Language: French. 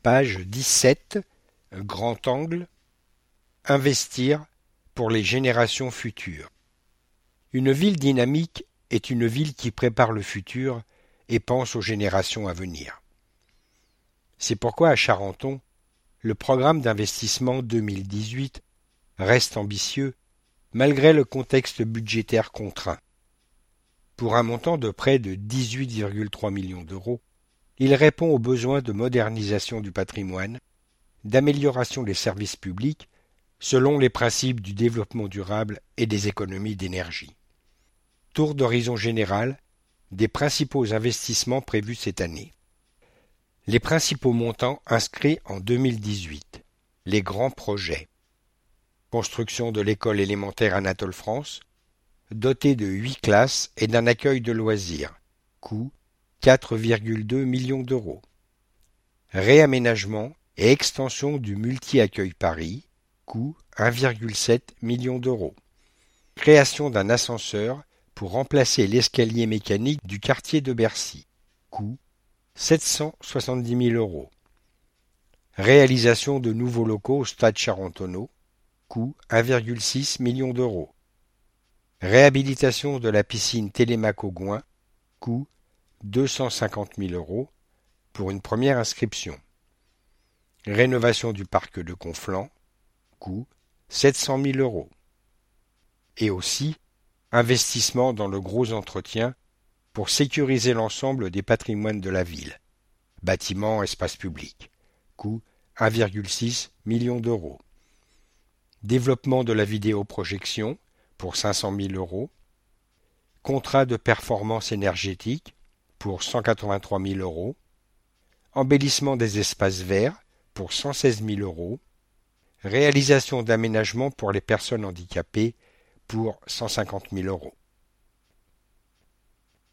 Page 17, grand angle, investir pour les générations futures. Une ville dynamique est une ville qui prépare le futur et pense aux générations à venir. C'est pourquoi à Charenton, le programme d'investissement 2018 reste ambitieux malgré le contexte budgétaire contraint. Pour un montant de près de 18,3 millions d'euros, il répond aux besoins de modernisation du patrimoine, d'amélioration des services publics, selon les principes du développement durable et des économies d'énergie. Tour d'horizon général des principaux investissements prévus cette année. Les principaux montants inscrits en 2018. Les grands projets. Construction de l'école élémentaire Anatole France, dotée de 8 classes et d'un accueil de loisirs. Coût 4,2 millions d'euros. Réaménagement et extension du multi-accueil Paris. Coût 1,7 million d'euros. Création d'un ascenseur pour remplacer l'escalier mécanique du quartier de Bercy. Coût 770 000 euros. Réalisation de nouveaux locaux au stade Charentonneau. Coût 1,6 million d'euros. Réhabilitation de la piscine Télémac au Gouin. Coût 250 000 euros pour une première inscription. Rénovation du parc de Conflans. Coût 700 000 euros. Et aussi investissement dans le gros entretien pour sécuriser l'ensemble des patrimoines de la ville. Bâtiments, espaces publics. Coût 1,6 million d'euros. Développement de la vidéoprojection pour 500 000 euros. Contrat de performance énergétique pour 183 000 euros. Embellissement des espaces verts pour 116 000 euros. Réalisation d'aménagements pour les personnes handicapées pour 150 000 euros.